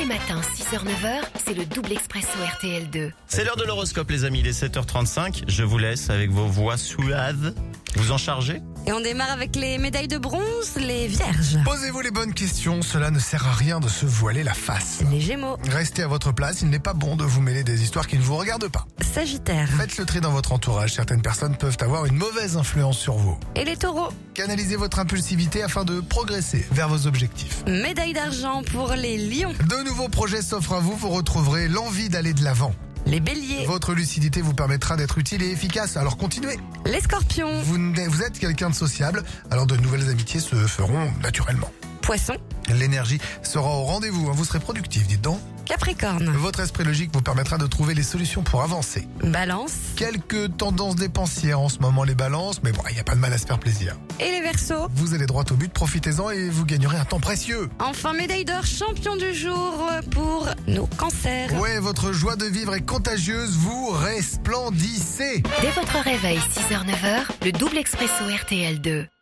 les matins, 6h-9h, c'est le double expresso RTL2. C'est l'heure de l'horoscope les amis, il est 7h35. Je vous laisse avec vos voix suaves. Vous en chargez ? Et on démarre avec les médailles de bronze, les vierges. Posez-vous les bonnes questions, cela ne sert à rien de se voiler la face. Les gémeaux, Restez à votre place, il n'est pas bon de vous mêler des histoires qui ne vous regardent pas. sagittaires Faites le tri dans votre entourage, certaines personnes peuvent avoir une mauvaise influence sur vous. et les taureaux. Canalisez votre impulsivité afin de progresser vers vos objectifs. Médaille d'argent pour les lions, De nouveaux projets s'offrent à vous, vous retrouverez l'envie d'aller de l'avant. les béliers, Votre lucidité vous permettra d'être utile et efficace, alors continuez. les scorpions, Vous êtes quelqu'un de sociable, alors de nouvelles amitiés se feront naturellement. poissons, L'énergie sera au rendez-vous, vous serez productif, dites donc. capricorne, Votre esprit logique vous permettra de trouver les solutions pour avancer. balance Quelques tendances dépensières en ce moment les balances, mais bon, il n'y a pas de mal à se faire plaisir. et les verseaux. Vous allez droit au but, profitez-en et vous gagnerez un temps précieux. Enfin, médaille d'or champion du jour pour nos cancers. Ouais, votre joie de vivre est contagieuse, vous resplendissez. Dès votre réveil, 6h-9h, le double expresso RTL2.